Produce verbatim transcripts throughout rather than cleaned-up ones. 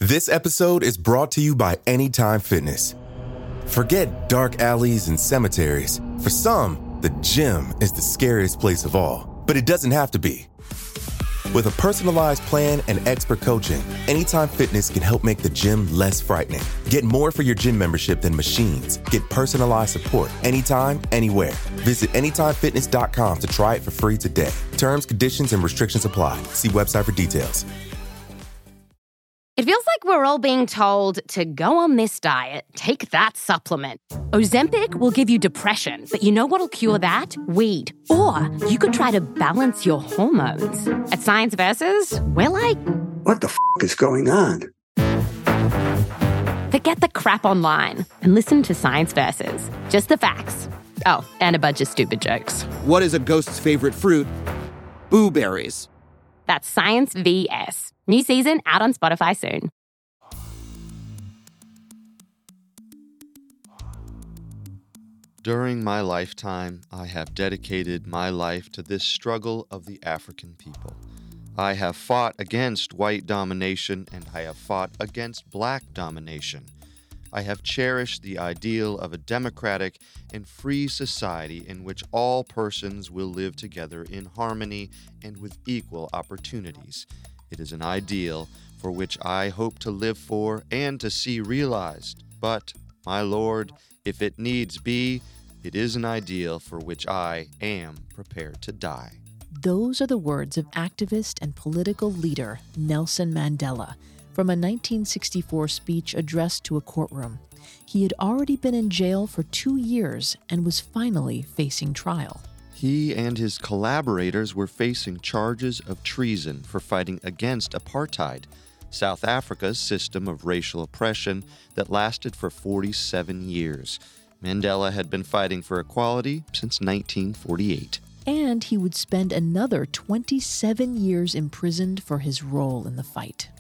This episode is brought to you by Anytime Fitness. Forget dark alleys and cemeteries. For some, the gym is the scariest place of all, but it doesn't have to be. With a personalized plan and expert coaching, Anytime Fitness can help make the gym less frightening. Get more for your gym membership than machines. Get personalized support anytime, anywhere. Visit anytime fitness dot com to try it for free today. Terms, conditions, and restrictions apply. See website for details. It feels like we're all being told to go on this diet, take that supplement. Ozempic will give you depression, but you know what'll cure that? Weed. Or you could try to balance your hormones. At Science Versus, we're like... What the f*** is going on? Forget the crap online and listen to Science Versus. Just the facts. Oh, and a bunch of stupid jokes. What is a ghost's favorite fruit? Blueberries. That's Science V S. New season out on Spotify soon. During my lifetime, I have dedicated my life to this struggle of the African people. I have fought against white domination, and I have fought against black domination. I have cherished the ideal of a democratic and free society in which all persons will live together in harmony and with equal opportunities. It is an ideal for which I hope to live for and to see realized. But, my Lord, if it needs be, it is an ideal for which I am prepared to die. Those are the words of activist and political leader Nelson Mandela from a nineteen sixty-four speech addressed to a courtroom. He had already been in jail for two years and was finally facing trial. He and his collaborators were facing charges of treason for fighting against apartheid, South Africa's system of racial oppression that lasted for forty-seven years. Mandela had been fighting for equality since nineteen forty-eight. And he would spend another twenty-seven years imprisoned for his role in the fight.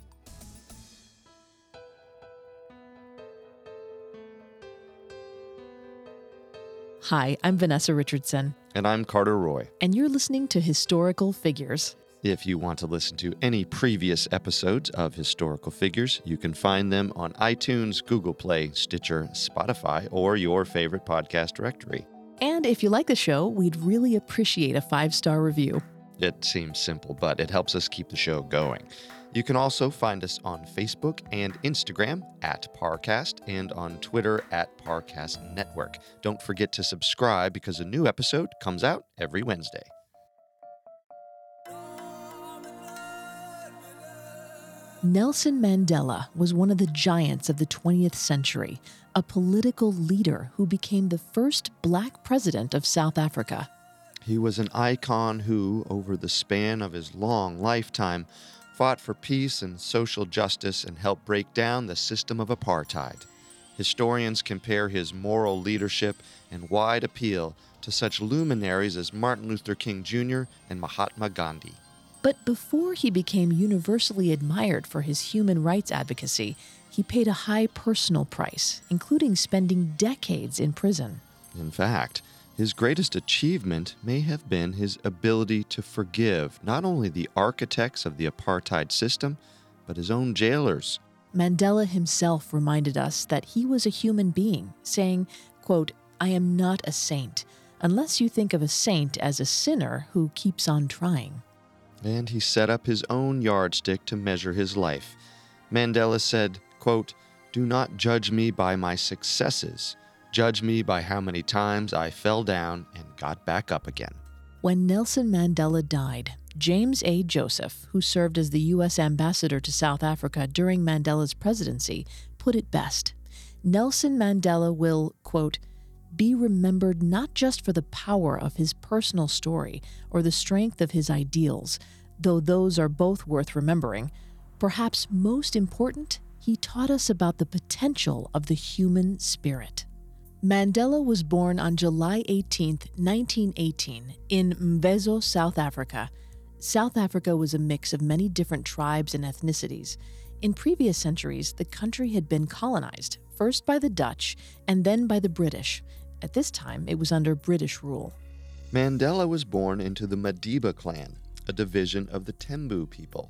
Hi, I'm Vanessa Richardson. And I'm Carter Roy. And you're listening to Historical Figures. If you want to listen to any previous episodes of Historical Figures, you can find them on iTunes, Google Play, Stitcher, Spotify, or your favorite podcast directory. And if you like the show, we'd really appreciate a five-star review. It seems simple, but it helps us keep the show going. You can also find us on Facebook and Instagram at Parcast and on Twitter at Parcast Network. Don't forget to subscribe because a new episode comes out every Wednesday. Nelson Mandela was one of the giants of the twentieth century, a political leader who became the first black president of South Africa. He was an icon who, over the span of his long lifetime, fought for peace and social justice and helped break down the system of apartheid. Historians compare his moral leadership and wide appeal to such luminaries as Martin Luther King Junior and Mahatma Gandhi. But before he became universally admired for his human rights advocacy, he paid a high personal price, including spending decades in prison. In fact, his greatest achievement may have been his ability to forgive not only the architects of the apartheid system, but his own jailers. Mandela himself reminded us that he was a human being, saying, quote, "I am not a saint, unless you think of a saint as a sinner who keeps on trying." And he set up his own yardstick to measure his life. Mandela said, quote, "Do not judge me by my successes. Judge me by how many times I fell down and got back up again." When Nelson Mandela died, James A. Joseph, who served as the U S ambassador to South Africa during Mandela's presidency, put it best. Nelson Mandela will, quote, "be remembered not just for the power of his personal story or the strength of his ideals, though those are both worth remembering. Perhaps most important, he taught us about the potential of the human spirit." Mandela was born on July eighteenth, nineteen eighteen, in Mvezo, South Africa. South Africa was a mix of many different tribes and ethnicities. In previous centuries, the country had been colonized, first by the Dutch and then by the British. At this time, it was under British rule. Mandela was born into the Madiba clan, a division of the Tembu people.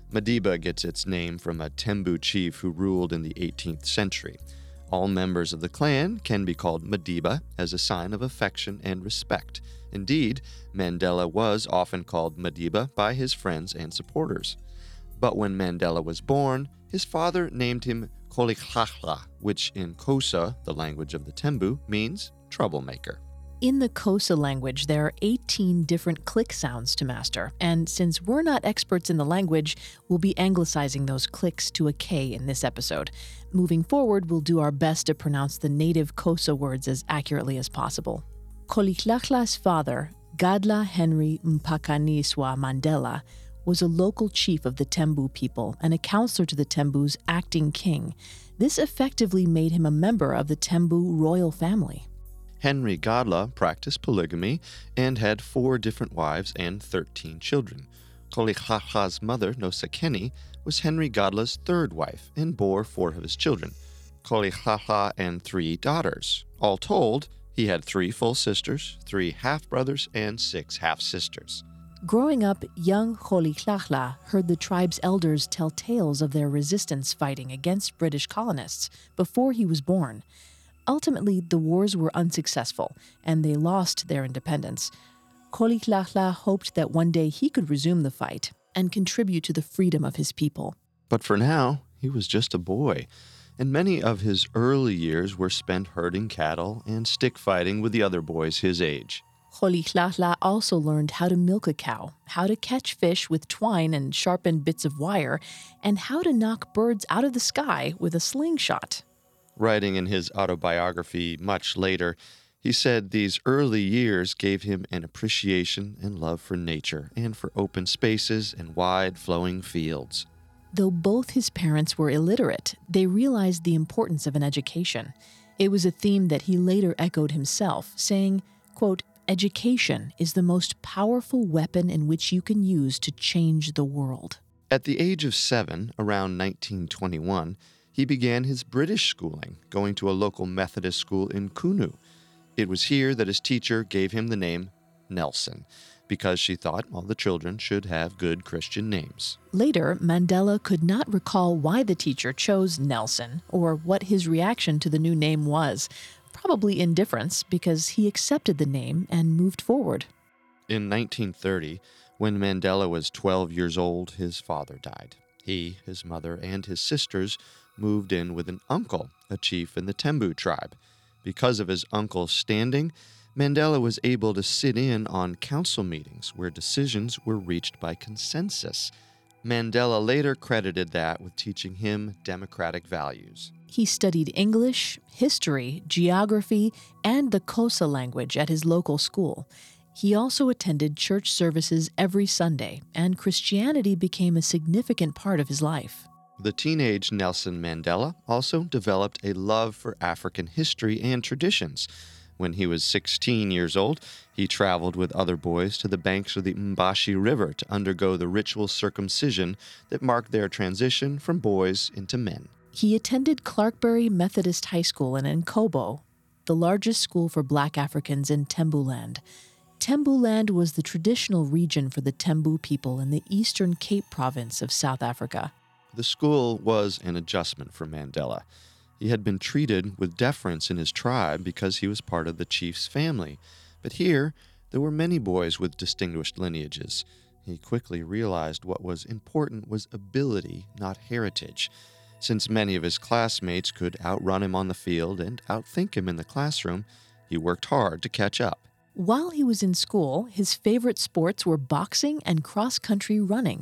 Madiba gets its name from a Tembu chief who ruled in the eighteenth century. All members of the clan can be called Madiba as a sign of affection and respect. Indeed, Mandela was often called Madiba by his friends and supporters. But when Mandela was born, his father named him Rolihlahla, which in Xhosa, the language of the Tembu, means troublemaker. In the Xhosa language, there are eighteen different click sounds to master, and since we're not experts in the language, we'll be anglicizing those clicks to a K in this episode. Moving forward, we'll do our best to pronounce the native Xhosa words as accurately as possible. Rolihlahla's father, Gadla Henry Mpakaniswa Mandela, was a local chief of the Tembu people and a counselor to the Tembu's acting king. This effectively made him a member of the Tembu royal family. Henry Gadla practiced polygamy and had four different wives and thirteen children. Rolihlahla's mother, Nosekeni, was Henry Gadla's third wife and bore four of his children, Rolihlahla and three daughters. All told, he had three full sisters, three half-brothers, and six half-sisters. Growing up, young Rolihlahla heard the tribe's elders tell tales of their resistance fighting against British colonists before he was born. Ultimately, the wars were unsuccessful, and they lost their independence. Rolihlahla hoped that one day he could resume the fight and contribute to the freedom of his people. But for now, he was just a boy, and many of his early years were spent herding cattle and stick fighting with the other boys his age. Rolihlahla also learned how to milk a cow, how to catch fish with twine and sharpened bits of wire, and how to knock birds out of the sky with a slingshot. Writing in his autobiography much later, he said these early years gave him an appreciation and love for nature and for open spaces and wide flowing fields. Though both his parents were illiterate, they realized the importance of an education. It was a theme that he later echoed himself, saying, quote, "Education is the most powerful weapon in which you can use to change the world." At the age of seven, around nineteen twenty-one, he began his British schooling, going to a local Methodist school in Kunu. It was here that his teacher gave him the name Nelson, because she thought all the children should have good Christian names. Later, Mandela could not recall why the teacher chose Nelson or what his reaction to the new name was. Probably indifference, because he accepted the name and moved forward. In nineteen thirty, when Mandela was twelve years old, his father died. He, his mother, and his sisters moved in with an uncle, a chief in the Tembu tribe. Because of his uncle's standing, Mandela was able to sit in on council meetings where decisions were reached by consensus. Mandela later credited that with teaching him democratic values. He studied English, history, geography, and the Xhosa language at his local school. He also attended church services every Sunday, and Christianity became a significant part of his life. The teenage Nelson Mandela also developed a love for African history and traditions. When he was sixteen years old, he traveled with other boys to the banks of the Mbashi River to undergo the ritual circumcision that marked their transition from boys into men. He attended Clarkbury Methodist High School in Nkobo, the largest school for Black Africans in Tembuland. Tembuland was the traditional region for the Tembu people in the Eastern Cape province of South Africa. The school was an adjustment for Mandela. He had been treated with deference in his tribe because he was part of the chief's family. But here, there were many boys with distinguished lineages. He quickly realized what was important was ability, not heritage. Since many of his classmates could outrun him on the field and outthink him in the classroom, he worked hard to catch up. While he was in school, his favorite sports were boxing and cross-country running.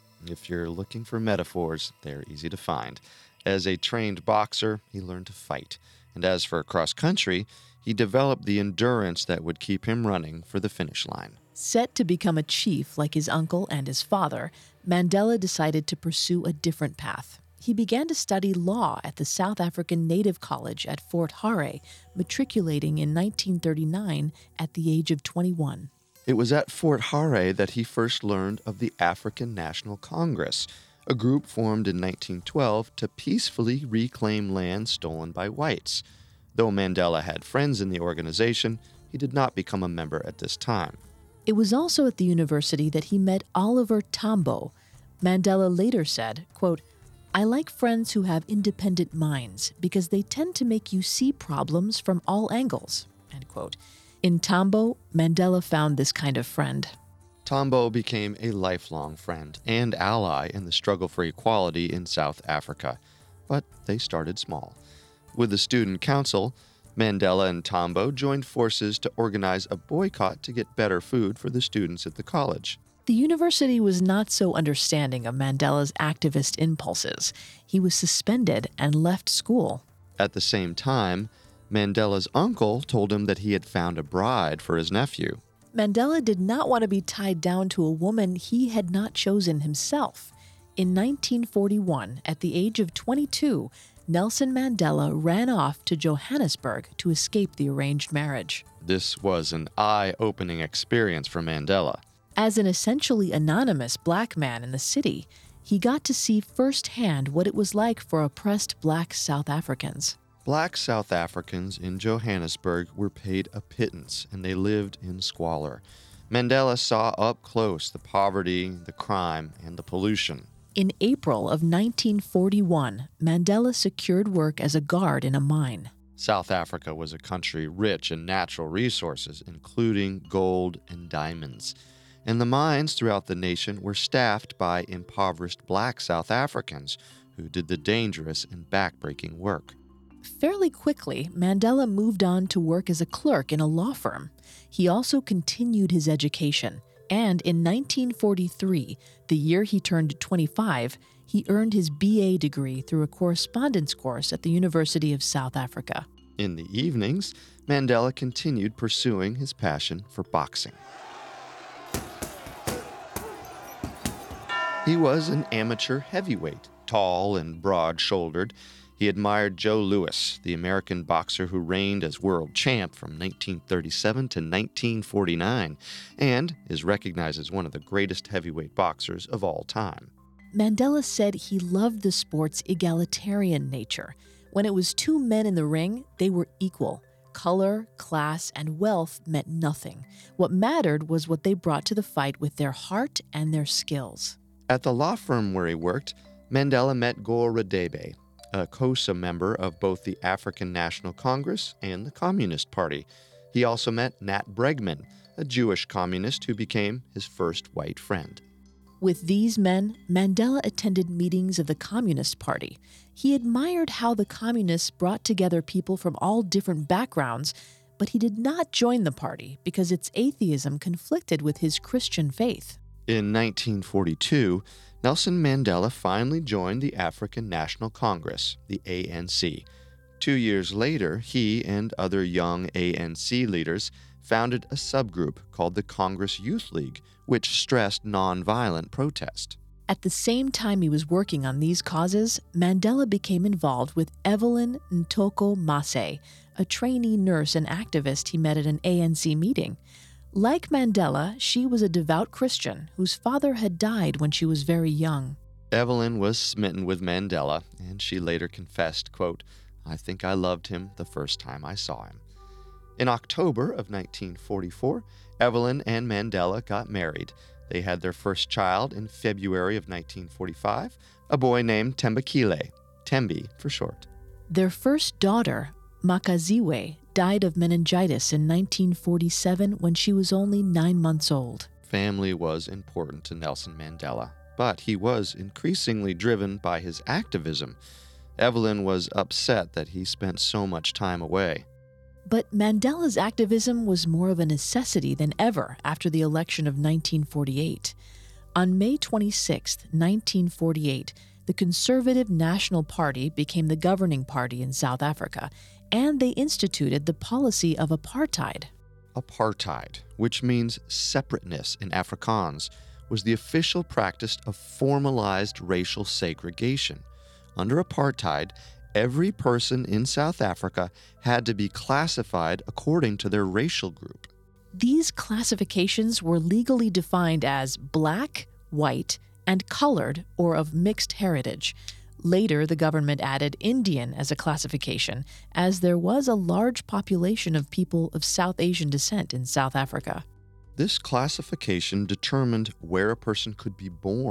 If you're looking for metaphors, they're easy to find. As a trained boxer, he learned to fight. And as for cross-country, he developed the endurance that would keep him running for the finish line. Set to become a chief like his uncle and his father, Mandela decided to pursue a different path. He began to study law at the South African Native College at Fort Hare, matriculating in nineteen thirty-nine at the age of twenty-one. It was at Fort Hare that he first learned of the African National Congress, a group formed in nineteen twelve to peacefully reclaim land stolen by whites. Though Mandela had friends in the organization, he did not become a member at this time. It was also at the university that he met Oliver Tambo. Mandela later said, quote, "I like friends who have independent minds because they tend to make you see problems from all angles," end quote. In Tambo, Mandela found this kind of friend. Tambo became a lifelong friend and ally in the struggle for equality in South Africa, but they started small. With the Student Council, Mandela and Tambo joined forces to organize a boycott to get better food for the students at the college. The university was not so understanding of Mandela's activist impulses. He was suspended and left school. At the same time, Mandela's uncle told him that he had found a bride for his nephew. Mandela did not want to be tied down to a woman he had not chosen himself. In nineteen forty-one, at the age of twenty-two, Nelson Mandela ran off to Johannesburg to escape the arranged marriage. This was an eye-opening experience for Mandela. As an essentially anonymous black man in the city, he got to see firsthand what it was like for oppressed black South Africans. Black South Africans in Johannesburg were paid a pittance, and they lived in squalor. Mandela saw up close the poverty, the crime, and the pollution. In April of nineteen forty-one, Mandela secured work as a guard in a mine. South Africa was a country rich in natural resources, including gold and diamonds. And the mines throughout the nation were staffed by impoverished black South Africans who did the dangerous and backbreaking work. Fairly quickly, Mandela moved on to work as a clerk in a law firm. He also continued his education, and in nineteen forty-three, the year he turned twenty-five, he earned his B A degree through a correspondence course at the University of South Africa. In the evenings, Mandela continued pursuing his passion for boxing. He was an amateur heavyweight, tall and broad-shouldered. He admired Joe Louis, the American boxer who reigned as world champ from nineteen thirty-seven to nineteen forty-nine, and is recognized as one of the greatest heavyweight boxers of all time. Mandela said he loved the sport's egalitarian nature. When it was two men in the ring, they were equal. Color, class, and wealth meant nothing. What mattered was what they brought to the fight with their heart and their skills. At the law firm where he worked, Mandela met Gore Radebe, a COSA member of both the African National Congress and the Communist Party. He also met Nat Bregman, a Jewish communist who became his first white friend. With these men, Mandela attended meetings of the Communist Party. He admired how the communists brought together people from all different backgrounds, but he did not join the party because its atheism conflicted with his Christian faith. In nineteen forty-two, Nelson Mandela finally joined the African National Congress, the A N C. Two years later, he and other young A N C leaders founded a subgroup called the Congress Youth League, which stressed nonviolent protest. At the same time he was working on these causes, Mandela became involved with Evelyn Ntoko Mase, a trainee nurse and activist he met at an A N C meeting. Like Mandela, she was a devout Christian whose father had died when she was very young. Evelyn was smitten with Mandela, and she later confessed, quote, "I think I loved him the first time I saw him." In October of nineteen forty-four, Evelyn and Mandela got married. They had their first child in February of nineteen forty-five, a boy named Thembekile, Thembi for short. Their first daughter, Makaziwe, died of meningitis in nineteen forty-seven when she was only nine months old. Family was important to Nelson Mandela, but he was increasingly driven by his activism. Evelyn was upset that he spent so much time away. But Mandela's activism was more of a necessity than ever after the election of nineteen forty-eight. On May twenty-sixth, nineteen forty-eight, the Conservative National Party became the governing party in South Africa, and they instituted the policy of apartheid. Apartheid, which means separateness in Afrikaans, was the official practice of formalized racial segregation. Under apartheid, every person in South Africa had to be classified according to their racial group. These classifications were legally defined as black, white, and colored or of mixed heritage. Later, the government added Indian as a classification, as there was a large population of people of South Asian descent in South Africa. This classification determined where a person could be born,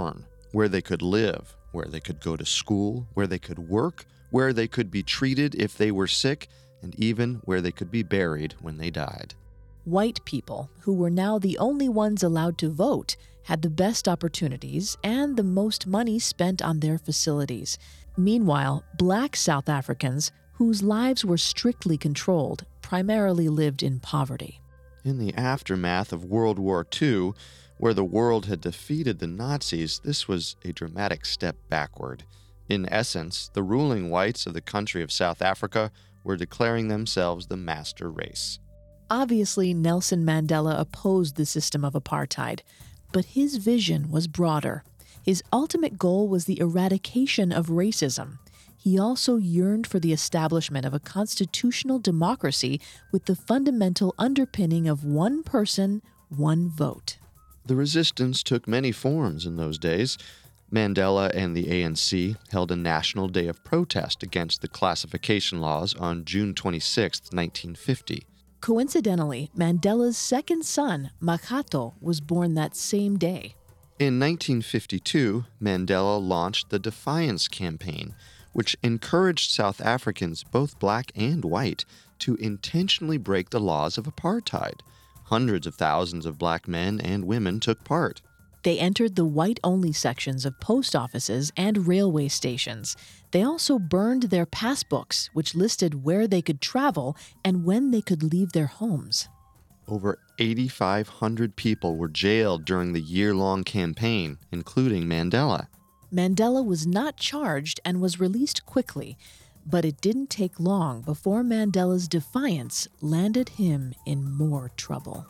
where they could live, where they could go to school, where they could work, where they could be treated if they were sick, and even where they could be buried when they died. White people, who were now the only ones allowed to vote, had the best opportunities and the most money spent on their facilities. Meanwhile, black South Africans, whose lives were strictly controlled, primarily lived in poverty. In the aftermath of World War Two, where the world had defeated the Nazis, this was a dramatic step backward. In essence, the ruling whites of the country of South Africa were declaring themselves the master race. Obviously, Nelson Mandela opposed the system of apartheid, but his vision was broader. His ultimate goal was the eradication of racism. He also yearned for the establishment of a constitutional democracy with the fundamental underpinning of one person, one vote. The resistance took many forms in those days. Mandela and the A N C held a national day of protest against the classification laws on June twenty-sixth, nineteen fifty. Coincidentally, Mandela's second son, Makgato, was born that same day. In nineteen fifty-two, Mandela launched the Defiance Campaign, which encouraged South Africans, both black and white, to intentionally break the laws of apartheid. Hundreds of thousands of black men and women took part. They entered the white-only sections of post offices and railway stations. They also burned their passbooks, which listed where they could travel and when they could leave their homes. Over eighty-five hundred people were jailed during the year-long campaign, including Mandela. Mandela was not charged and was released quickly, but it didn't take long before Mandela's defiance landed him in more trouble.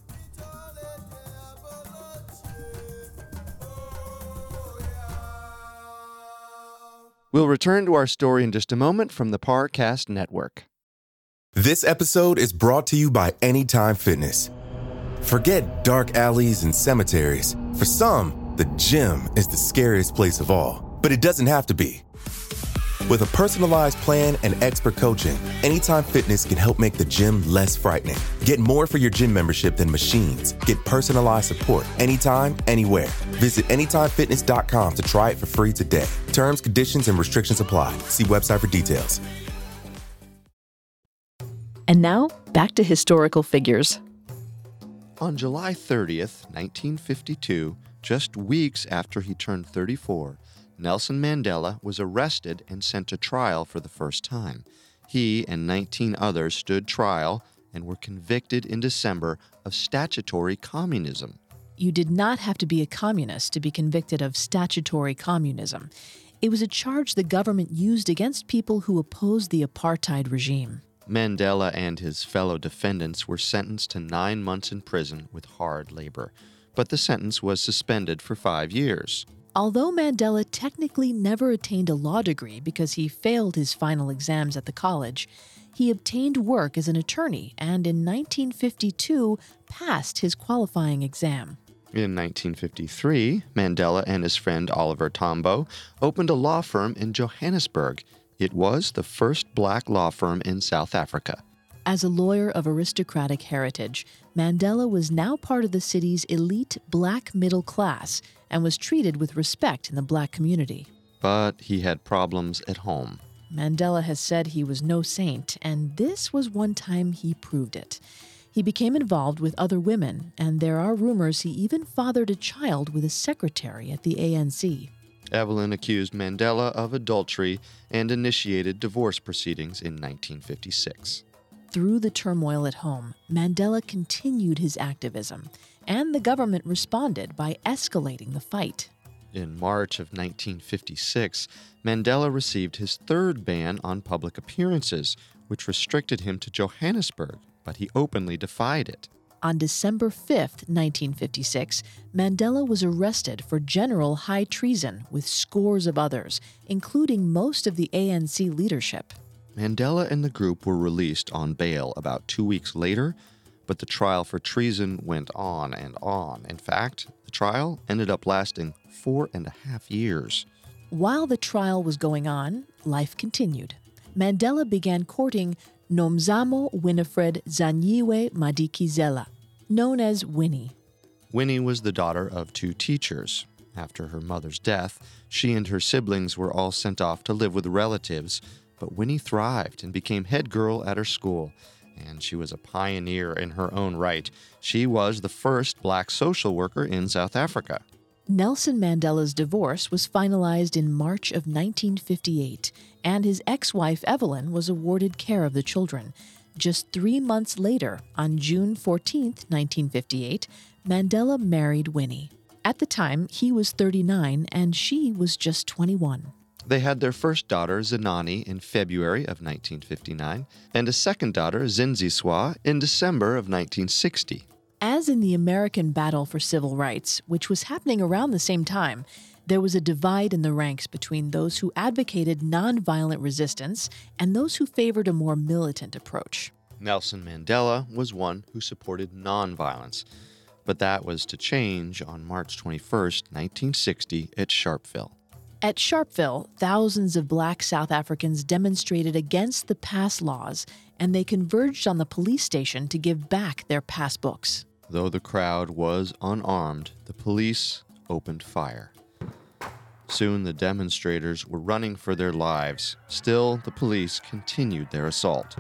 We'll return to our story in just a moment from the Parcast Network. This episode is brought to you by Anytime Fitness. Forget dark alleys and cemeteries. For some, the gym is the scariest place of all, but it doesn't have to be. With a personalized plan and expert coaching, Anytime Fitness can help make the gym less frightening. Get more for your gym membership than machines. Get personalized support anytime, anywhere. Visit anytime fitness dot com to try it for free today. Terms, conditions, and restrictions apply. See website for details. And now, back to historical figures. On July thirtieth, nineteen fifty-two, just weeks after he turned thirty-four, Nelson Mandela was arrested and sent to trial for the first time. He and nineteen others stood trial and were convicted in December of statutory communism. You did not have to be a communist to be convicted of statutory communism. It was a charge the government used against people who opposed the apartheid regime. Mandela and his fellow defendants were sentenced to nine months in prison with hard labor, but the sentence was suspended for five years. Although Mandela technically never attained a law degree because he failed his final exams at the college, he obtained work as an attorney and in nineteen fifty-two passed his qualifying exam. In nineteen fifty-three, Mandela and his friend Oliver Tambo opened a law firm in Johannesburg. It was the first black law firm in South Africa. As a lawyer of aristocratic heritage, Mandela was now part of the city's elite black middle class and was treated with respect in the black community. But he had problems at home. Mandela has said he was no saint, and this was one time he proved it. He became involved with other women, and there are rumors he even fathered a child with a secretary at the A N C. Evelyn accused Mandela of adultery and initiated divorce proceedings in nineteen fifty-six. Through the turmoil at home, Mandela continued his activism, and the government responded by escalating the fight. In March of nineteen fifty-six, Mandela received his third ban on public appearances, which restricted him to Johannesburg, but he openly defied it. On December fifth, nineteen fifty-six, Mandela was arrested for general high treason with scores of others, including most of the A N C leadership. Mandela and the group were released on bail about two weeks later, but the trial for treason went on and on. In fact, the trial ended up lasting four and a half years. While the trial was going on, life continued. Mandela began courting Nomzamo Winifred Zanyiwe Madikizela, known as Winnie. Winnie was the daughter of two teachers. After her mother's death, she and her siblings were all sent off to live with relatives, but Winnie thrived and became head girl at her school, and she was a pioneer in her own right. She was the first black social worker in South Africa. Nelson Mandela's divorce was finalized in March of nineteen fifty-eight, and his ex-wife Evelyn was awarded care of the children. Just three months later, on June fourteenth, nineteen fifty-eight, Mandela married Winnie. At the time, he was thirty-nine and she was just twenty-one. They had their first daughter, Zenani, in February of nineteen fifty-nine, and a second daughter, Zindziswa, in December of nineteen sixty. As in the American battle for civil rights, which was happening around the same time, there was a divide in the ranks between those who advocated nonviolent resistance and those who favored a more militant approach. Nelson Mandela was one who supported nonviolence, but that was to change on March twenty-first, nineteen sixty, at Sharpeville. At Sharpeville, thousands of black South Africans demonstrated against the pass laws, and they converged on the police station to give back their passbooks. Though the crowd was unarmed, the police opened fire. Soon the demonstrators were running for their lives. Still, the police continued their assault.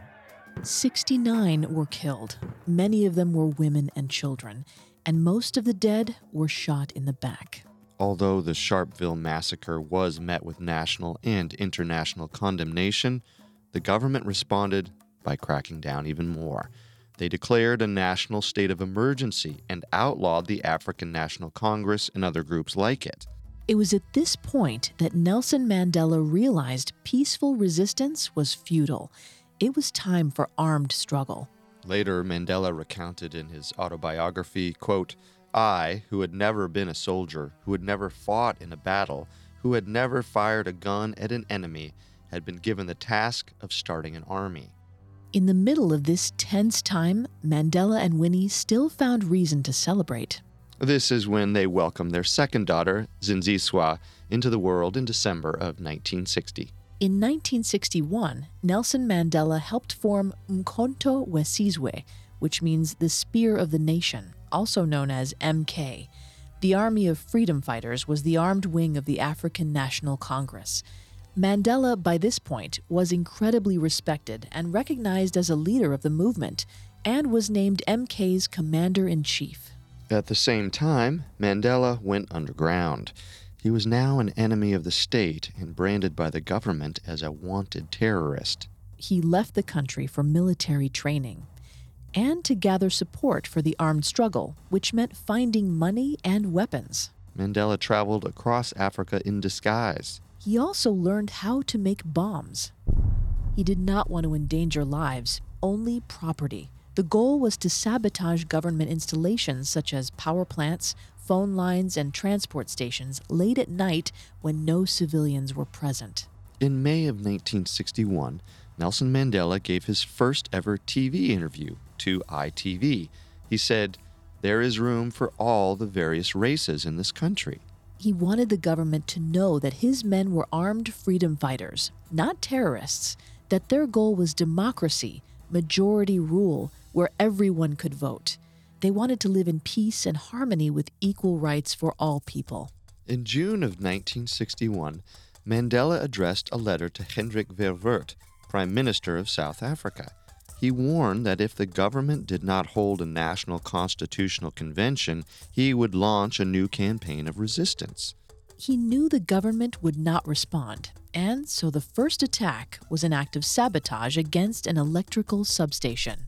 sixty-nine were killed. Many of them were women and children, and most of the dead were shot in the back. Although the Sharpeville massacre was met with national and international condemnation, the government responded by cracking down even more. They declared a national state of emergency and outlawed the African National Congress and other groups like it. It was at this point that Nelson Mandela realized peaceful resistance was futile. It was time for armed struggle. Later, Mandela recounted in his autobiography, quote, "I, who had never been a soldier, who had never fought in a battle, who had never fired a gun at an enemy, had been given the task of starting an army." In the middle of this tense time, Mandela and Winnie still found reason to celebrate. This is when they welcomed their second daughter, Zindziswa, into the world in December of nineteen sixty. In nineteen sixty-one, Nelson Mandela helped form Umkhonto weSizwe, which means the Spear of the Nation, also known as M K. The Army of Freedom Fighters was the armed wing of the African National Congress. Mandela, by this point, was incredibly respected and recognized as a leader of the movement, and was named M K's commander-in-chief. At the same time, Mandela went underground. He was now an enemy of the state and branded by the government as a wanted terrorist. He left the country for military training and to gather support for the armed struggle, which meant finding money and weapons. Mandela traveled across Africa in disguise. He also learned how to make bombs. He did not want to endanger lives, only property. The goal was to sabotage government installations such as power plants, phone lines, and transport stations late at night when no civilians were present. In May of nineteen sixty-one, Nelson Mandela gave his first ever T V interview to I T V. He said, "There is room for all the various races in this country." He wanted the government to know that his men were armed freedom fighters, not terrorists, that their goal was democracy, majority rule, where everyone could vote. They wanted to live in peace and harmony with equal rights for all people. In June of nineteen sixty-one, Mandela addressed a letter to Hendrik Verwoerd, Prime Minister of South Africa. He warned that if the government did not hold a national constitutional convention, he would launch a new campaign of resistance. He knew the government would not respond, and so the first attack was an act of sabotage against an electrical substation.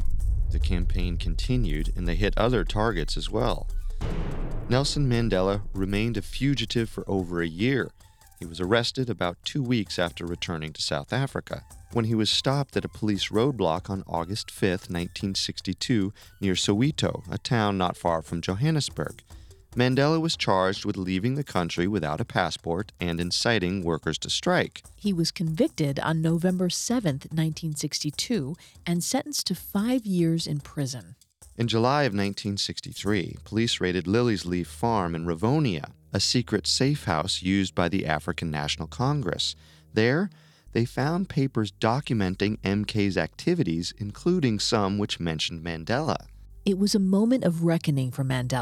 The campaign continued, and they hit other targets as well. Nelson Mandela remained a fugitive for over a year. He was arrested about two weeks after returning to South Africa, when he was stopped at a police roadblock on August fifth, nineteen sixty-two, near Soweto, a town not far from Johannesburg. Mandela was charged with leaving the country without a passport and inciting workers to strike. He was convicted on November seventh, nineteen sixty-two, and sentenced to five years in prison. In July of nineteen sixty-three, police raided Lily's Leaf Farm in Rivonia, a secret safe house used by the African National Congress. There, they found papers documenting M K's activities, including some which mentioned Mandela. It was a moment of reckoning for Mandela.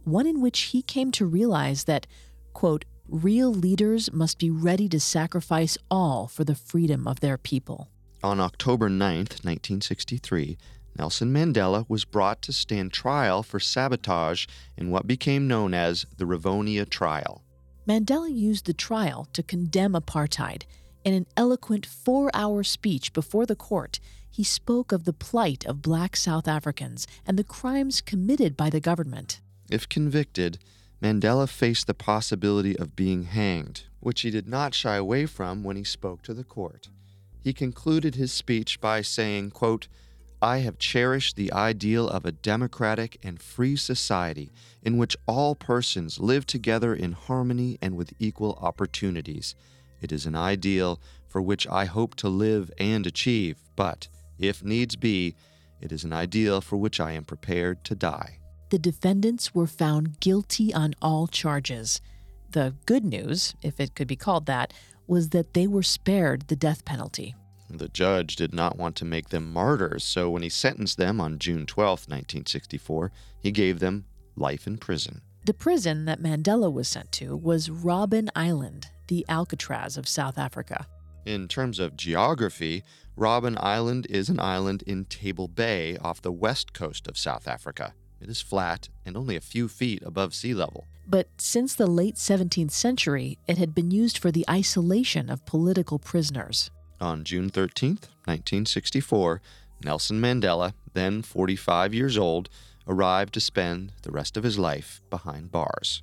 one in which he came to realize that, quote, real leaders must be ready to sacrifice all for the freedom of their people. On October ninth, nineteen sixty-three, Nelson Mandela was brought to stand trial for sabotage in what became known as the Rivonia Trial. Mandela used the trial to condemn apartheid. In an eloquent four-hour speech before the court, he spoke of the plight of black South Africans and the crimes committed by the government. If convicted, Mandela faced the possibility of being hanged, which he did not shy away from when he spoke to the court. He concluded his speech by saying, quote, I have cherished the ideal of a democratic and free society in which all persons live together in harmony and with equal opportunities. It is an ideal for which I hope to live and achieve, but, if needs be, it is an ideal for which I am prepared to die. The defendants were found guilty on all charges. The good news, if it could be called that, was that they were spared the death penalty. The judge did not want to make them martyrs, so when he sentenced them on June twelfth, nineteen sixty-four, he gave them life in prison. The prison that Mandela was sent to was Robben Island, the Alcatraz of South Africa. In terms of geography, Robben Island is an island in Table Bay off the west coast of South Africa. It is flat and only a few feet above sea level. But since the late seventeenth century, it had been used for the isolation of political prisoners. On June thirteenth, nineteen sixty-four, Nelson Mandela, then forty-five years old, arrived to spend the rest of his life behind bars.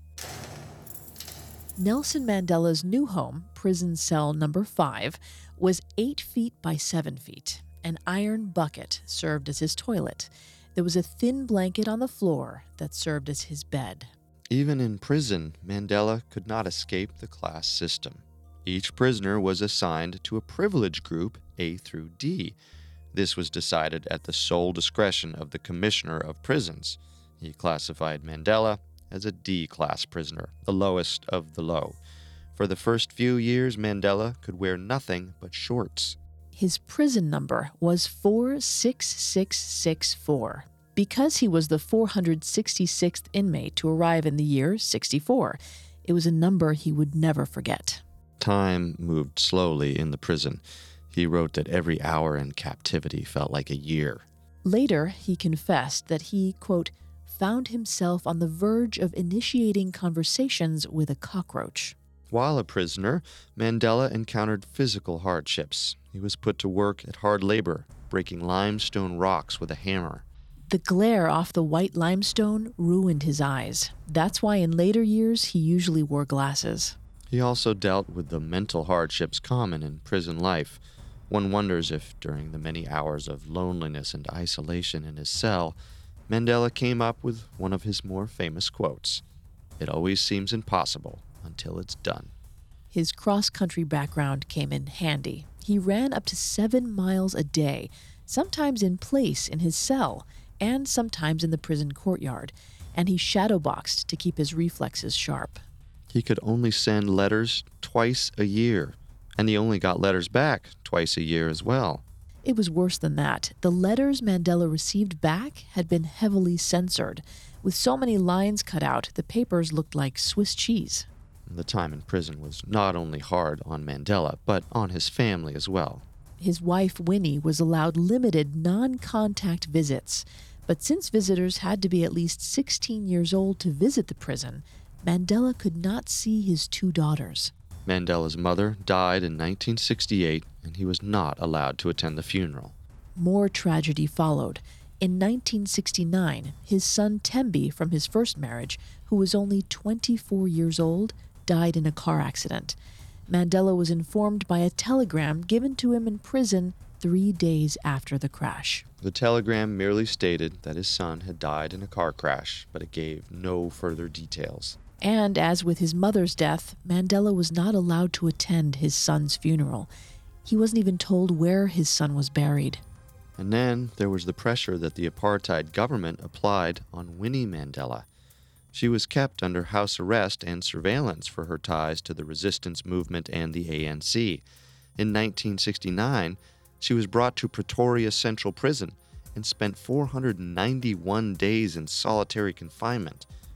Nelson Mandela's new home, prison cell number five, was eight feet by seven feet. An iron bucket served as his toilet. There was a thin blanket on the floor that served as his bed. Even in prison, Mandela could not escape the class system. Each prisoner was assigned to a privilege group A through D. This was decided at the sole discretion of the Commissioner of Prisons. He classified Mandela as a D-class prisoner, the lowest of the low. For the first few years, Mandela could wear nothing but shorts. His prison number was four six six six four. Because he was the four hundred sixty-sixth inmate to arrive in the year sixty-four, it was a number he would never forget. Time moved slowly in the prison. He wrote that every hour in captivity felt like a year. Later, he confessed that he, quote, found himself on the verge of initiating conversations with a cockroach. While a prisoner, Mandela encountered physical hardships. He was put to work at hard labor, breaking limestone rocks with a hammer. The glare off the white limestone ruined his eyes. That's why in later years he usually wore glasses. He also dealt with the mental hardships common in prison life. One wonders if, during the many hours of loneliness and isolation in his cell, Mandela came up with one of his more famous quotes. It always seems impossible until it's done. His cross-country background came in handy. He ran up to seven miles a day, sometimes in place in his cell, and sometimes in the prison courtyard, and he shadowboxed to keep his reflexes sharp. He could only send letters twice a year, and he only got letters back twice a year as well. It was worse than that. The letters Mandela received back had been heavily censored. With so many lines cut out, the papers looked like Swiss cheese. The time in prison was not only hard on Mandela, but on his family as well. His wife, Winnie, was allowed limited non-contact visits. But since visitors had to be at least sixteen years old to visit the prison, Mandela could not see his two daughters. Mandela's mother died in nineteen sixty-eight, and he was not allowed to attend the funeral. More tragedy followed. In nineteen sixty-nine, his son Tembi from his first marriage, who was only twenty-four years old, died in a car accident. Mandela was informed by a telegram given to him in prison three days after the crash. The telegram merely stated that his son had died in a car crash, but it gave no further details. And as with his mother's death, Mandela was not allowed to attend his son's funeral. He wasn't even told where his son was buried. And then there was the pressure that the apartheid government applied on Winnie Mandela. She was kept under house arrest and surveillance for her ties to the resistance movement and the A N C. In nineteen sixty-nine, she was brought to Pretoria Central Prison and spent four hundred ninety-one days in solitary confinement,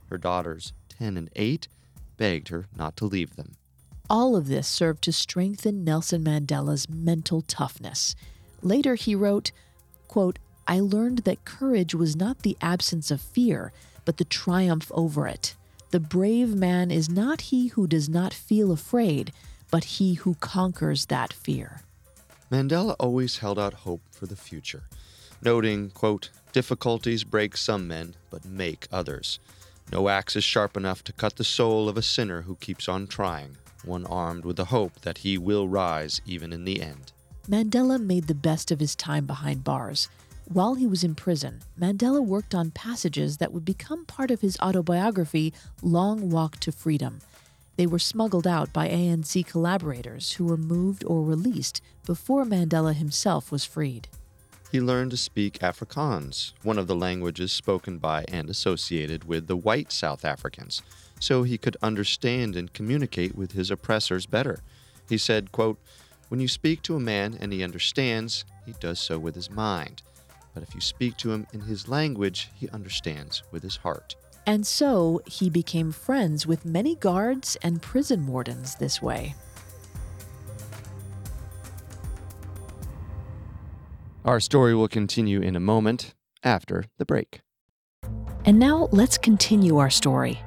Her daughters, ten and eight, begged her not to leave them. All of this served to strengthen Nelson Mandela's mental toughness. Later he wrote, quote, "I learned that courage was not the absence of fear, but the triumph over it. The brave man is not he who does not feel afraid, but he who conquers that fear." Mandela always held out hope for the future, noting, quote, "Difficulties break some men, but make others. No axe is sharp enough to cut the soul of a sinner who keeps on trying, one armed with the hope that he will rise even in the end." Mandela made the best of his time behind bars. While he was in prison, Mandela worked on passages that would become part of his autobiography, Long Walk to Freedom. They were smuggled out by A N C collaborators who were moved or released before Mandela himself was freed. He learned to speak Afrikaans, one of the languages spoken by and associated with the white South Africans, so he could understand and communicate with his oppressors better. He said, quote, "When you speak to a man and he understands, he does so with his mind. But if you speak to him in his language, he understands with his heart." And so he became friends with many guards and prison wardens this way. Our story will continue in a moment after the break. And now let's continue our story.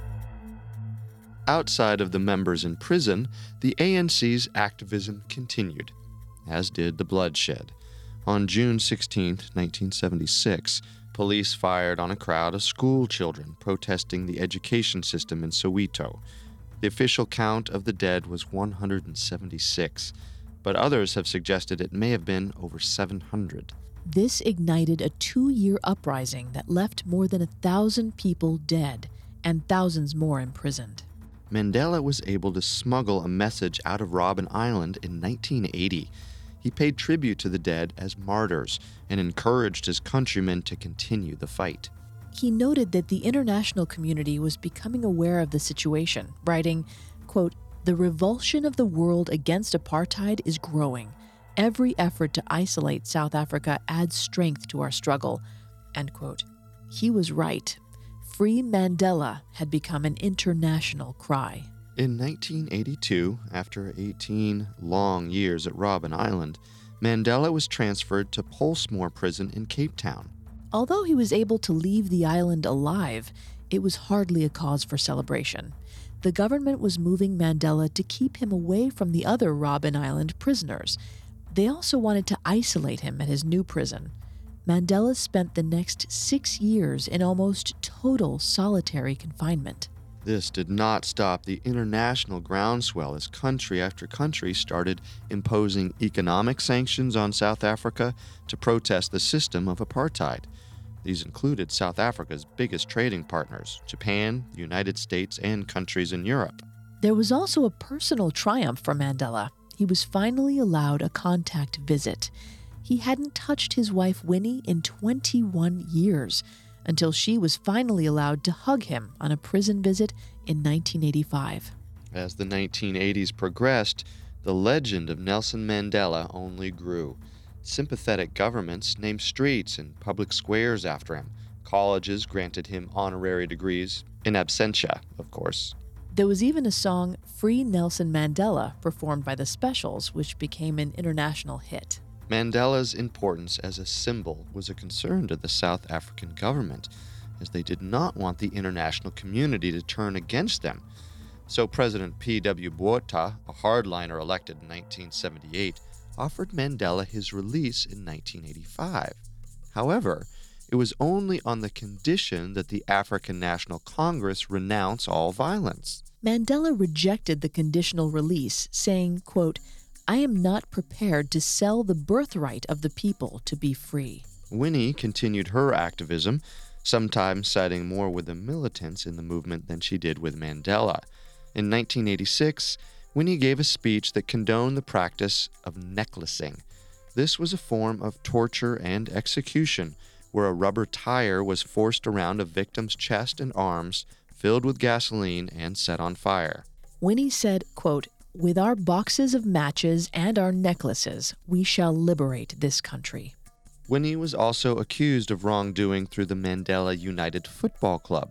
Outside of the members in prison, the A N C's activism continued, as did the bloodshed. On June sixteenth, nineteen seventy-six, police fired on a crowd of school children protesting the education system in Soweto. The official count of the dead was one hundred seventy-six, but others have suggested it may have been over seven hundred. This ignited a two-year uprising that left more than a thousand people dead and thousands more imprisoned. Mandela was able to smuggle a message out of Robben Island in nineteen eighty. He paid tribute to the dead as martyrs and encouraged his countrymen to continue the fight. He noted that the international community was becoming aware of the situation, writing, quote, "The revulsion of the world against apartheid is growing. Every effort to isolate South Africa adds strength to our struggle," end quote. He was right. Free Mandela had become an international cry. In nineteen eighty-two, after eighteen long years at Robben Island, Mandela was transferred to Pollsmoor Prison in Cape Town. Although he was able to leave the island alive, it was hardly a cause for celebration. The government was moving Mandela to keep him away from the other Robben Island prisoners. They also wanted to isolate him at his new prison. Mandela spent the next six years in almost total solitary confinement. This did not stop the international groundswell as country after country started imposing economic sanctions on South Africa to protest the system of apartheid. These included South Africa's biggest trading partners, Japan, the United States, and countries in Europe. There was also a personal triumph for Mandela. He was finally allowed a contact visit. He hadn't touched his wife Winnie in twenty-one years, until she was finally allowed to hug him on a prison visit in nineteen eighty-five. As the nineteen eighties progressed, the legend of Nelson Mandela only grew. Sympathetic governments named streets and public squares after him. Colleges granted him honorary degrees, in absentia, of course. There was even a song, Free Nelson Mandela, performed by the Specials, which became an international hit. Mandela's importance as a symbol was a concern to the South African government, as they did not want the international community to turn against them. So President P W Botha, a hardliner elected in nineteen seventy-eight, offered Mandela his release in nineteen eighty-five. However, it was only on the condition that the African National Congress renounce all violence. Mandela rejected the conditional release, saying, quote, "I am not prepared to sell the birthright of the people to be free." Winnie continued her activism, sometimes siding more with the militants in the movement than she did with Mandela. In nineteen eighty-six, Winnie gave a speech that condoned the practice of necklacing. This was a form of torture and execution, where a rubber tire was forced around a victim's chest and arms, filled with gasoline, and set on fire. Winnie said, quote, "With our boxes of matches and our necklaces, we shall liberate this country." Winnie was also accused of wrongdoing through the Mandela United Football Club,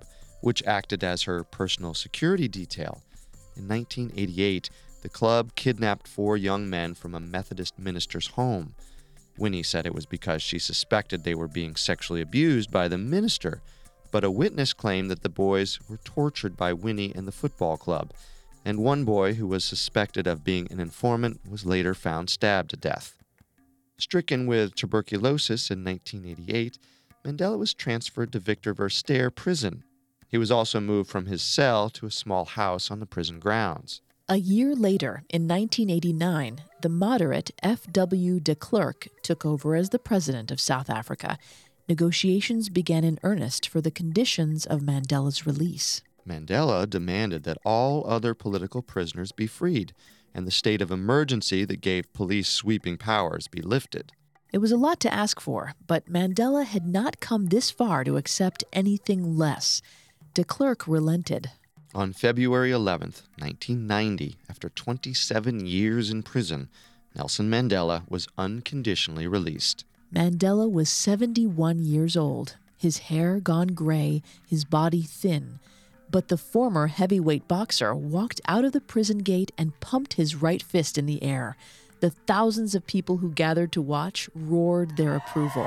which acted as her personal security detail. In nineteen eighty-eight, the club kidnapped four young men from a Methodist minister's home. Winnie said it was because she suspected they were being sexually abused by the minister, but a witness claimed that the boys were tortured by Winnie and the football club, and one boy who was suspected of being an informant was later found stabbed to death. Stricken with tuberculosis in nineteen eighty-eight, Mandela was transferred to Victor Verster prison. He was also moved from his cell to a small house on the prison grounds. A year later, in nineteen eighty-nine, the moderate F W de Klerk took over as the president of South Africa. Negotiations began in earnest for the conditions of Mandela's release. Mandela demanded that all other political prisoners be freed, and the state of emergency that gave police sweeping powers be lifted. It was a lot to ask for, but Mandela had not come this far to accept anything less. De Klerk relented. On February eleventh, nineteen ninety, after twenty-seven years in prison, Nelson Mandela was unconditionally released. Mandela was seventy-one years old, his hair gone gray, his body thin. But the former heavyweight boxer walked out of the prison gate and pumped his right fist in the air. The thousands of people who gathered to watch roared their approval.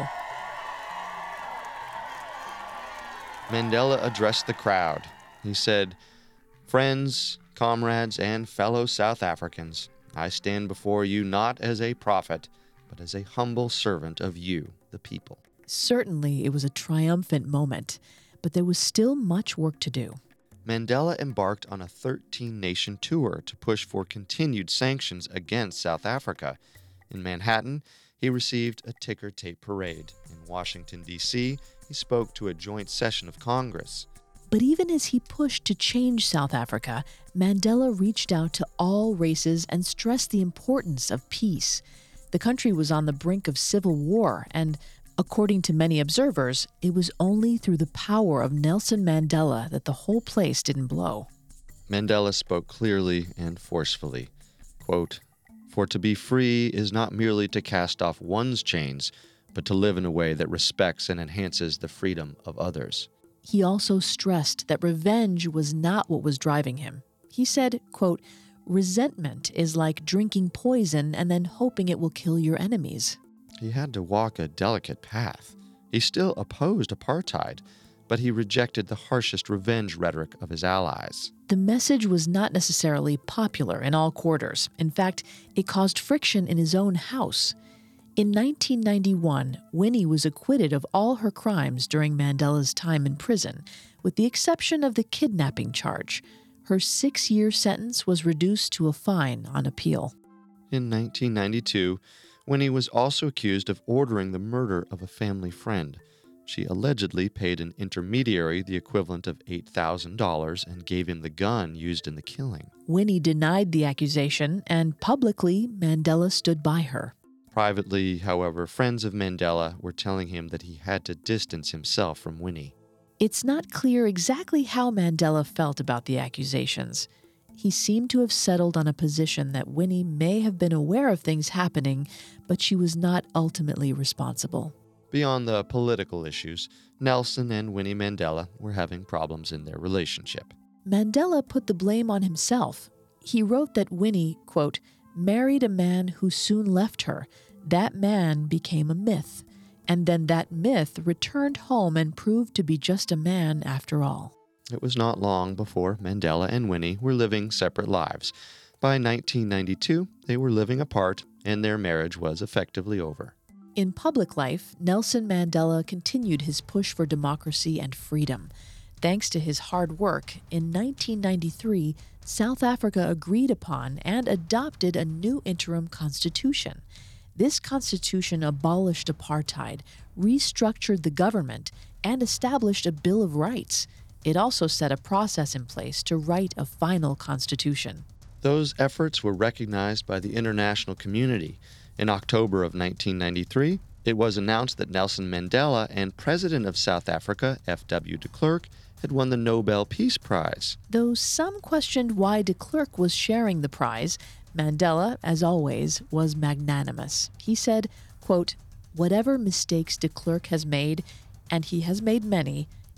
Mandela addressed the crowd. He said, "Friends, comrades, and fellow South Africans, I stand before you not as a prophet, but as a humble servant of you, the people." Certainly it was a triumphant moment, but there was still much work to do. Mandela embarked on a thirteen-nation tour to push for continued sanctions against South Africa. In Manhattan, he received a ticker-tape parade. In Washington, D C, he spoke to a joint session of Congress. But even as he pushed to change South Africa, Mandela reached out to all races and stressed the importance of peace. The country was on the brink of civil war, and according to many observers, it was only through the power of Nelson Mandela that the whole place didn't blow. Mandela spoke clearly and forcefully. Quote, "For to be free is not merely to cast off one's chains, but to live in a way that respects and enhances the freedom of others." He also stressed that revenge was not what was driving him. He said, quote, "Resentment is like drinking poison and then hoping it will kill your enemies." He had to walk a delicate path. He still opposed apartheid, but he rejected the harshest revenge rhetoric of his allies. The message was not necessarily popular in all quarters. In fact, it caused friction in his own house. In nineteen ninety-one, Winnie was acquitted of all her crimes during Mandela's time in prison, with the exception of the kidnapping charge. Her six-year sentence was reduced to a fine on appeal. In nineteen ninety-two, Winnie was also accused of ordering the murder of a family friend. She allegedly paid an intermediary the equivalent of eight thousand dollars and gave him the gun used in the killing. Winnie denied the accusation, and publicly, Mandela stood by her. Privately, however, friends of Mandela were telling him that he had to distance himself from Winnie. It's not clear exactly how Mandela felt about the accusations. He seemed to have settled on a position that Winnie may have been aware of things happening, but she was not ultimately responsible. Beyond the political issues, Nelson and Winnie Mandela were having problems in their relationship. Mandela put the blame on himself. He wrote that Winnie, quote, "married a man who soon left her. That man became a myth. And then that myth returned home and proved to be just a man after all." It was not long before Mandela and Winnie were living separate lives. By nineteen ninety-two, they were living apart, and their marriage was effectively over. In public life, Nelson Mandela continued his push for democracy and freedom. Thanks to his hard work, in nineteen ninety-three, South Africa agreed upon and adopted a new interim constitution. This constitution abolished apartheid, restructured the government, and established a Bill of Rights. It also set a process in place to write a final constitution. Those efforts were recognized by the international community. In October of nineteen ninety-three, it was announced that Nelson Mandela and President of South Africa, F W de Klerk, had won the Nobel Peace Prize. Though some questioned why de Klerk was sharing the prize, Mandela, as always, was magnanimous. He said, quote, "Whatever mistakes de Klerk has made, and he has made many,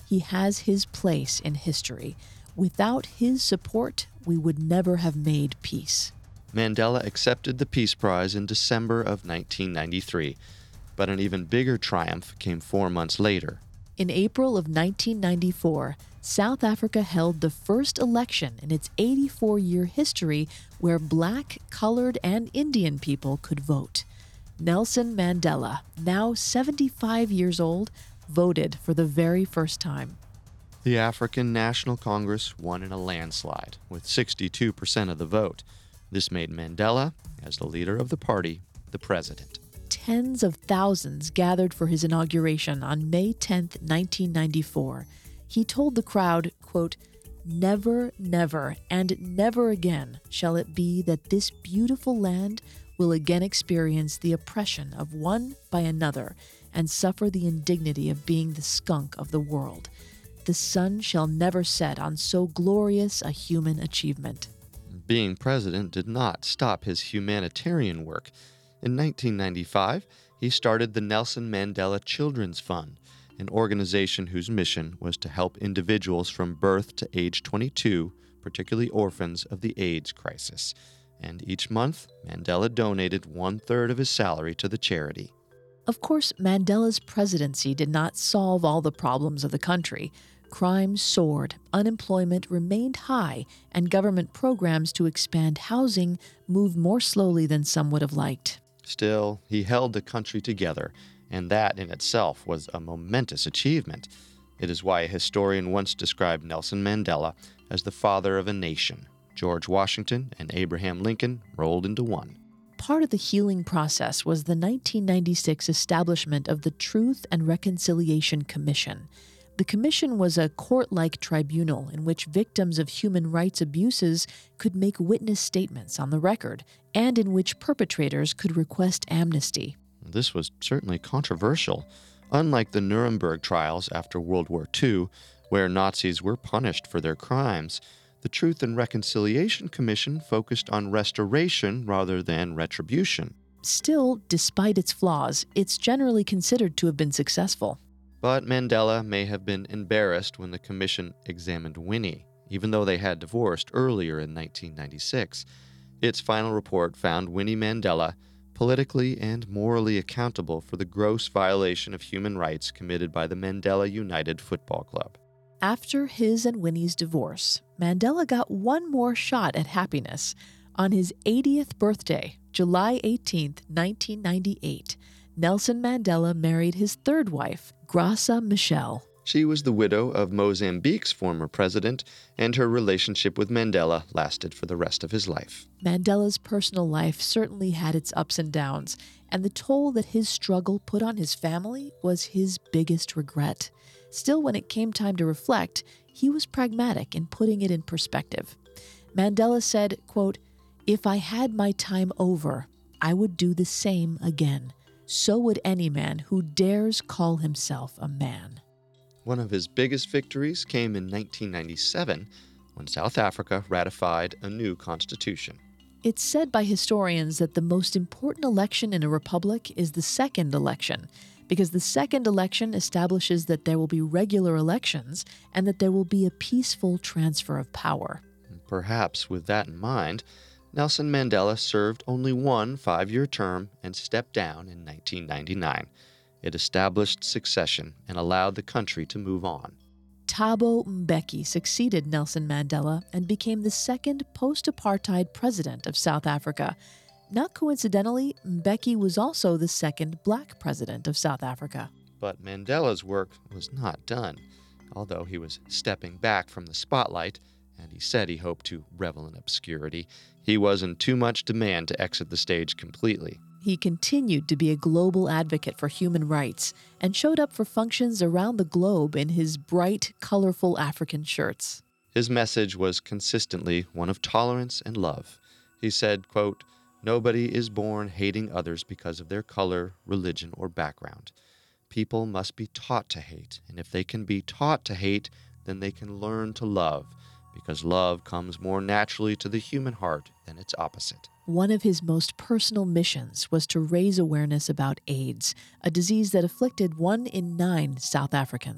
He has his place in history. Without his support, we would never have made peace. Mandela accepted the Peace Prize in December of nineteen ninety-three, but an even bigger triumph came four months later. In April of nineteen ninety-four, South Africa held the first election in its eighty-four-year history where black, colored, and Indian people could vote. Nelson Mandela, now seventy-five years old, voted for the very first time. The African National Congress won in a landslide, with sixty-two percent of the vote. This made Mandela, as the leader of the party, the president. Tens of thousands gathered for his inauguration on May tenth, nineteen ninety-four. He told the crowd, quote, "Never, never, and never again shall it be that this beautiful land will again experience the oppression of one by another and suffer the indignity of being the skunk of the world. The sun shall never set on so glorious a human achievement." Being president did not stop his humanitarian work. In nineteen ninety-five, he started the Nelson Mandela Children's Fund, an organization whose mission was to help individuals from birth to age twenty-two, particularly orphans of the AIDS crisis. And each month, Mandela donated one-third of his salary to the charity. Of course, Mandela's presidency did not solve all the problems of the country. Crime soared, unemployment remained high, and government programs to expand housing moved more slowly than some would have liked. Still, he held the country together, and that in itself was a momentous achievement. It is why a historian once described Nelson Mandela as the father of a nation. George Washington and Abraham Lincoln rolled into one. Part of the healing process was the nineteen ninety-six establishment of the Truth and Reconciliation Commission. The commission was a court-like tribunal in which victims of human rights abuses could make witness statements on the record, and in which perpetrators could request amnesty. This was certainly controversial. Unlike the Nuremberg trials after World War Two, where Nazis were punished for their crimes, the Truth and Reconciliation Commission focused on restoration rather than retribution. Still, despite its flaws, it's generally considered to have been successful. But Mandela may have been embarrassed when the commission examined Winnie, even though they had divorced earlier in nineteen ninety-six. Its final report found Winnie Mandela politically and morally accountable for the gross violation of human rights committed by the Mandela United Football Club. After his and Winnie's divorce, Mandela got one more shot at happiness. On his eightieth birthday, July eighteenth, nineteen ninety-eight, Nelson Mandela married his third wife, Graça Machel. She was the widow of Mozambique's former president, and her relationship with Mandela lasted for the rest of his life. Mandela's personal life certainly had its ups and downs, and the toll that his struggle put on his family was his biggest regret. Still, when it came time to reflect, he was pragmatic in putting it in perspective. Mandela said, quote, "If I had my time over, I would do the same again. So would any man who dares call himself a man." One of his biggest victories came in nineteen ninety-seven, when South Africa ratified a new constitution. It's said by historians that the most important election in a republic is the second election, because the second election establishes that there will be regular elections and that there will be a peaceful transfer of power. Perhaps with that in mind, Nelson Mandela served only one five-year term and stepped down in nineteen ninety-nine. It established succession and allowed the country to move on. Thabo Mbeki succeeded Nelson Mandela and became the second post-apartheid president of South Africa. Not coincidentally, Mbeki was also the second black president of South Africa. But Mandela's work was not done. Although he was stepping back from the spotlight, and he said he hoped to revel in obscurity, he was in too much demand to exit the stage completely. He continued to be a global advocate for human rights and showed up for functions around the globe in his bright, colorful African shirts. His message was consistently one of tolerance and love. He said, quote, "Nobody is born hating others because of their color, religion, or background. People must be taught to hate, and if they can be taught to hate, then they can learn to love, because love comes more naturally to the human heart than its opposite." One of his most personal missions was to raise awareness about AIDS, a disease that afflicted one in nine South Africans.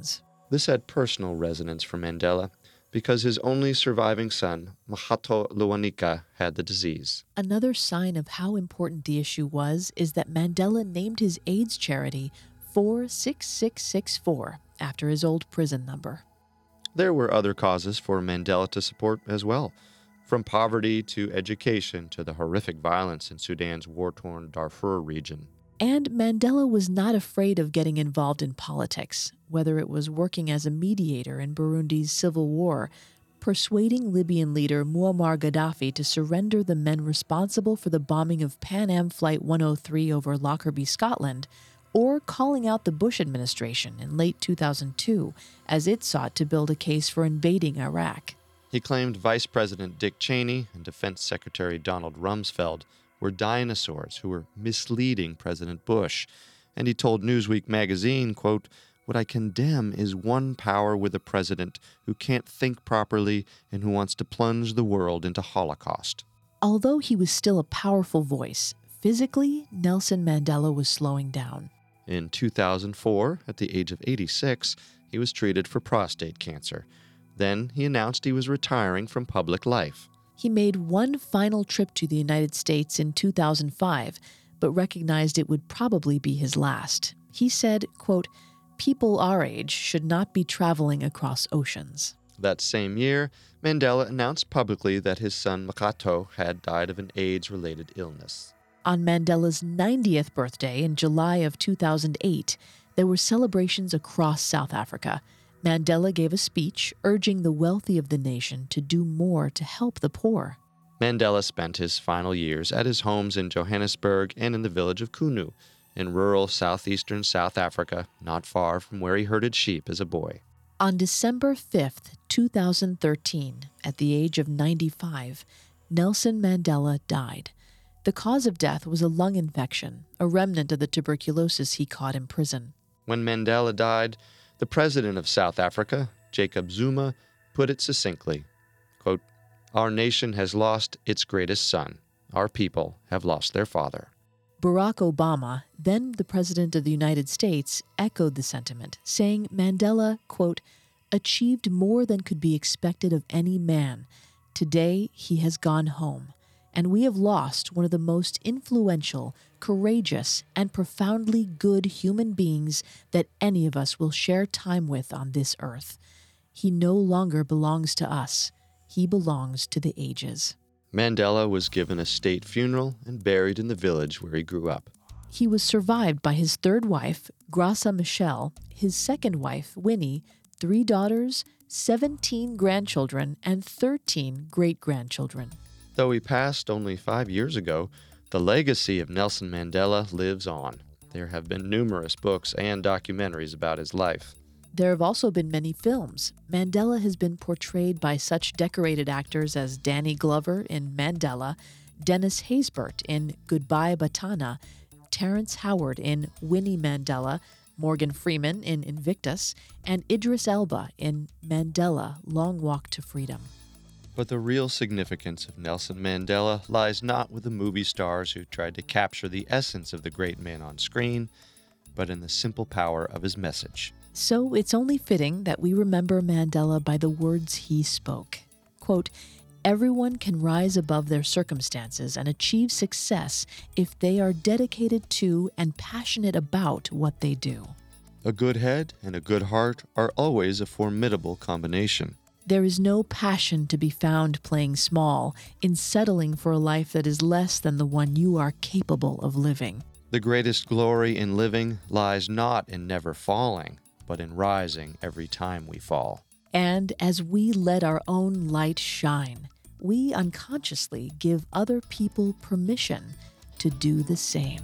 This had personal resonance for Mandela because his only surviving son, Makgatho Lewanika, had the disease. Another sign of how important the issue was is that Mandela named his AIDS charity four six six six four after his old prison number. There were other causes for Mandela to support as well, from poverty to education to the horrific violence in Sudan's war-torn Darfur region. And Mandela was not afraid of getting involved in politics, whether it was working as a mediator in Burundi's civil war, persuading Libyan leader Muammar Gaddafi to surrender the men responsible for the bombing of Pan Am Flight one oh three over Lockerbie, Scotland, or calling out the Bush administration in late two thousand two as it sought to build a case for invading Iraq. He claimed Vice President Dick Cheney and Defense Secretary Donald Rumsfeld were dinosaurs who were misleading President Bush, and he told Newsweek magazine, quote, "What I condemn is one power with a president who can't think properly and who wants to plunge the world into Holocaust." Although he was still a powerful voice, physically, Nelson Mandela was slowing down. In two thousand four, at the age of eighty-six, he was treated for prostate cancer. Then he announced he was retiring from public life. He made one final trip to the United States in two thousand five, but recognized it would probably be his last. He said, quote, "People our age should not be traveling across oceans." That same year, Mandela announced publicly that his son Makgatho had died of an AIDS-related illness. On Mandela's ninetieth birthday in July of two thousand eight, there were celebrations across South Africa. Mandela gave a speech urging the wealthy of the nation to do more to help the poor. Mandela spent his final years at his homes in Johannesburg and in the village of Kunu, in rural southeastern South Africa, not far from where he herded sheep as a boy. On December fifth, two thousand thirteen, at the age of ninety-five, Nelson Mandela died. The cause of death was a lung infection, a remnant of the tuberculosis he caught in prison. When Mandela died, the president of South Africa, Jacob Zuma, put it succinctly, quote, "Our nation has lost its greatest son. Our people have lost their father." Barack Obama, then the President of the United States, echoed the sentiment, saying Mandela, quote, "achieved more than could be expected of any man. Today he has gone home, and we have lost one of the most influential, courageous, and profoundly good human beings that any of us will share time with on this earth. He no longer belongs to us. He belongs to the ages." Mandela was given a state funeral and buried in the village where he grew up. He was survived by his third wife, Graça Machel, his second wife, Winnie, three daughters, seventeen grandchildren, and thirteen great-grandchildren. Though he passed only five years ago, the legacy of Nelson Mandela lives on. There have been numerous books and documentaries about his life. There have also been many films. Mandela has been portrayed by such decorated actors as Danny Glover in Mandela, Dennis Haysbert in Goodbye Batana, Terrence Howard in Winnie Mandela, Morgan Freeman in Invictus, and Idris Elba in Mandela, Long Walk to Freedom. But the real significance of Nelson Mandela lies not with the movie stars who tried to capture the essence of the great man on screen, but in the simple power of his message. So it's only fitting that we remember Mandela by the words he spoke. Quote, "Everyone can rise above their circumstances and achieve success if they are dedicated to and passionate about what they do." A good head and a good heart are always a formidable combination. There is no passion to be found playing small, in settling for a life that is less than the one you are capable of living. The greatest glory in living lies not in never falling, but in rising every time we fall. And as we let our own light shine, we unconsciously give other people permission to do the same.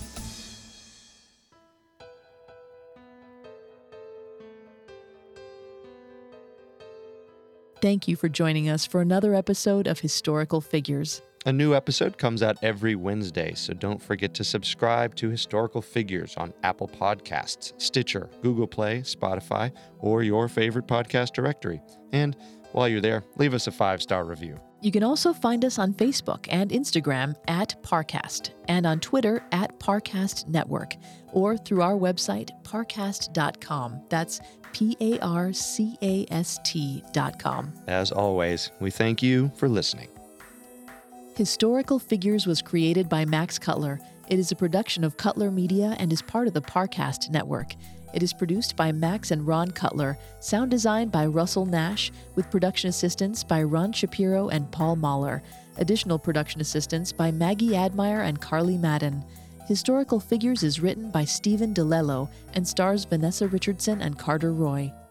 Thank you for joining us for another episode of Historical Figures. A new episode comes out every Wednesday, so don't forget to subscribe to Historical Figures on Apple Podcasts, Stitcher, Google Play, Spotify, or your favorite podcast directory. And while you're there, leave us a five-star review. You can also find us on Facebook and Instagram at Parcast, and on Twitter at Parcast Network, or through our website, parcast dot com. That's P A R C A S T dot com. As always, we thank you for listening. Historical Figures was created by Max Cutler. It is a production of Cutler Media and is part of the Parcast Network. It is produced by Max and Ron Cutler, sound design by Russell Nash, with production assistance by Ron Shapiro and Paul Mahler. Additional production assistance by Maggie Admire and Carly Madden. Historical Figures is written by Stephen DeLello and stars Vanessa Richardson and Carter Roy.